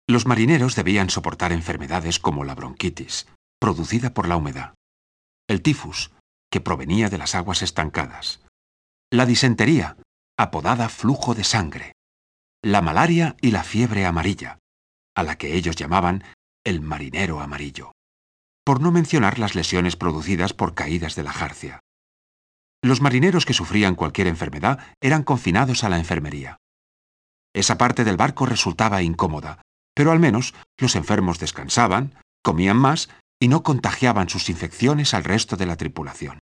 Los marineros debían soportar enfermedades como la bronquitis, producida por la humedad, el tifus, que provenía de las aguas estancadas, la disentería, apodada flujo de sangre, la malaria y la fiebre amarilla, a la que ellos llamaban el marinero amarillo, por no mencionar las lesiones producidas por caídas de la jarcia. Los marineros que sufrían cualquier enfermedad eran confinados a la enfermería. Esa parte del barco resultaba incómoda, pero al menos los enfermos descansaban, comían más y no contagiaban sus infecciones al resto de la tripulación.